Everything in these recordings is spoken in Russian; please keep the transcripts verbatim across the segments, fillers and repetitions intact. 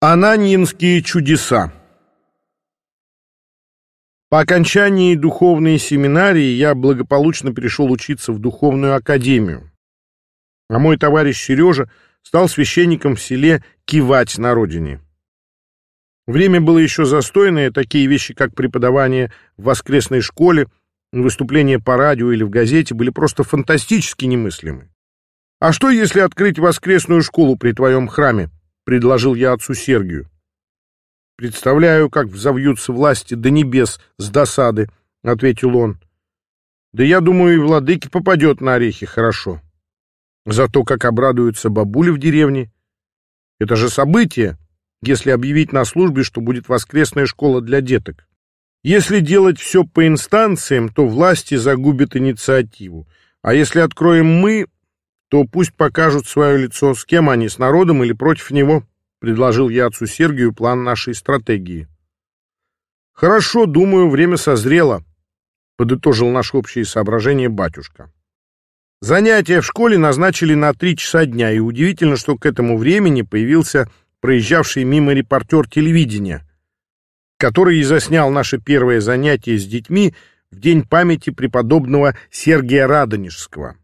Ананьинские чудеса. По окончании духовной семинарии я благополучно перешел учиться в духовную академию, а мой товарищ Сережа стал священником в селе Кивать на родине. Время было еще застойное, такие вещи, как преподавание в воскресной школе, выступления по радио или в газете, были просто фантастически немыслимы. «А что, если открыть воскресную школу при твоем храме?» — предложил я отцу Сергию. «Представляю, как взовьются власти до небес с досады», — ответил он. «Да я думаю, и владыке попадет на орехи хорошо. Зато как обрадуются бабули в деревне. Это же событие, если объявить на службе, что будет воскресная школа для деток. Если делать все по инстанциям, то власти загубят инициативу. А если откроем мы, то пусть покажут свое лицо, с кем они, с народом или против него», — предложил я отцу Сергию план нашей стратегии. «Хорошо, думаю, время созрело», — подытожил наши общие соображения батюшка. Занятия в школе назначили на три часа дня, и удивительно, что к этому времени появился проезжавший мимо репортер телевидения, который и заснял наше первое занятие с детьми в день памяти преподобного Сергия Радонежского.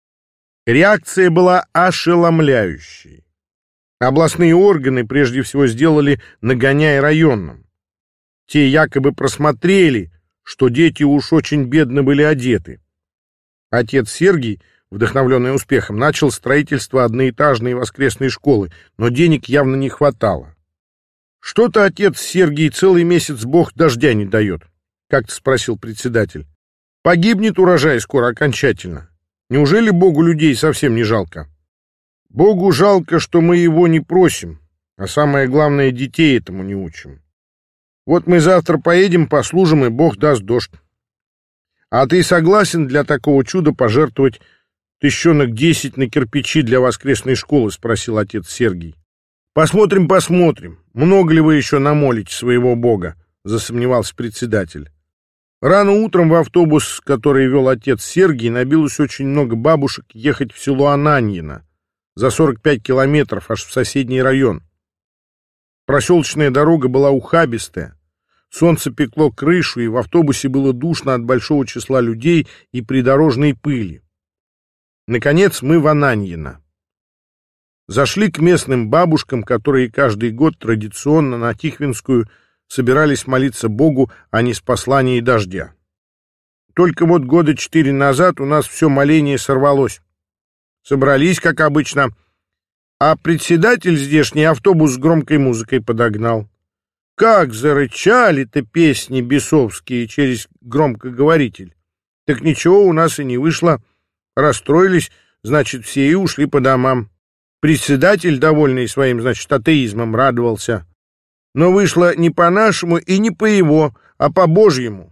Реакция была ошеломляющей. Областные органы прежде всего сделали нагоняй районным. Те якобы просмотрели, что дети уж очень бедно были одеты. Отец Сергий, вдохновленный успехом, начал строительство одноэтажной воскресной школы, но денег явно не хватало. «Что-то отец Сергий целый месяц бог дождя не дает», — как-то спросил председатель. «Погибнет урожай скоро окончательно. Неужели Богу людей совсем не жалко?» «Богу жалко, что мы его не просим, а самое главное, детей этому не учим. Вот мы завтра поедем, послужим, и Бог даст дождь. А ты согласен для такого чуда пожертвовать тыщенок десять на кирпичи для воскресной школы?» — спросил отец Сергий. «Посмотрим, посмотрим. Много ли вы еще намолите своего Бога?» — засомневался председатель. Рано утром в автобус, который вел отец Сергий, набилось очень много бабушек ехать в село Ананьино за сорок пять километров аж в соседний район. Проселочная дорога была ухабистая, солнце пекло крышу, и в автобусе было душно от большого числа людей и придорожной пыли. Наконец мы в Ананьино. Зашли к местным бабушкам, которые каждый год традиционно на Тихвинскую собирались молиться Богу о неспослании дождя. Только вот года четыре назад у нас все моление сорвалось. Собрались, как обычно, а председатель здешний автобус с громкой музыкой подогнал. Как зарычали-то песни бесовские через громкоговоритель. Так ничего у нас и не вышло. Расстроились, значит, все и ушли по домам. Председатель, довольный своим, значит, атеизмом, радовался. Но вышло не по-нашему и не по его, а по-божьему.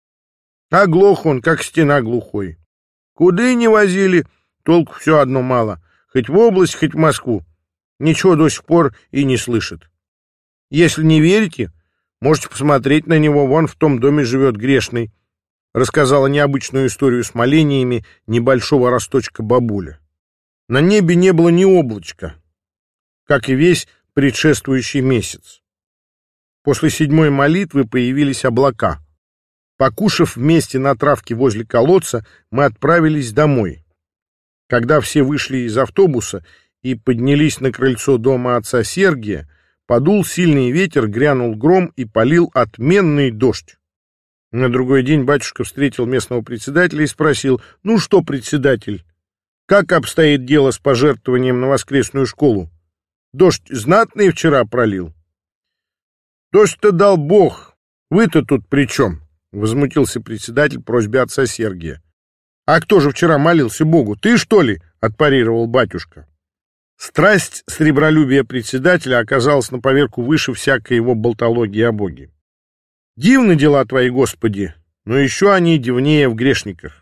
Оглох он, как стена глухой. Куда ни возили, толку все одно мало. Хоть в область, хоть в Москву. Ничего до сих пор и не слышит. Если не верите, можете посмотреть на него, вон в том доме живет грешный. Рассказала необычную историю с молениями небольшого росточка бабуля. На небе не было ни облачка, как и весь предшествующий месяц. После седьмой молитвы появились облака. Покушав вместе на травке возле колодца, мы отправились домой. Когда все вышли из автобуса и поднялись на крыльцо дома отца Сергия, подул сильный ветер, грянул гром и полил отменный дождь. На другой день батюшка встретил местного председателя и спросил: «Ну что, председатель, как обстоит дело с пожертвованием на воскресную школу? Дождь знатный вчера пролил». «Дождь-то дал Бог. Вы-то тут при чем?» — возмутился председатель просьбе отца Сергия. «А кто же вчера молился Богу? Ты, что ли?» — отпарировал батюшка. Страсть сребролюбия председателя оказалась на поверку выше всякой его болтологии о Боге. «Дивны дела твои, Господи, но еще они дивнее в грешниках».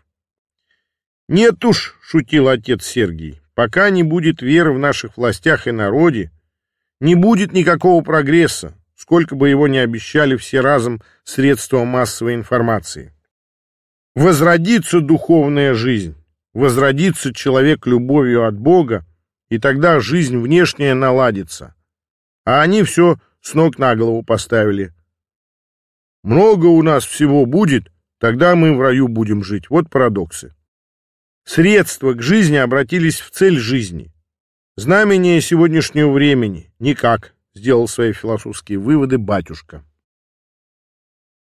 «Нет уж», — шутил отец Сергий, — «пока не будет веры в наших властях и народе, не будет никакого прогресса, сколько бы его ни обещали все разом средства массовой информации. Возродится духовная жизнь, возродится человек любовью от Бога, и тогда жизнь внешняя наладится. а они все с ног на голову поставили. Много у нас всего будет, тогда мы в раю будем жить. Вот парадоксы. Средства к жизни обратились в цель жизни. Знамение сегодняшнего времени никак, сделал свои философские выводы батюшка.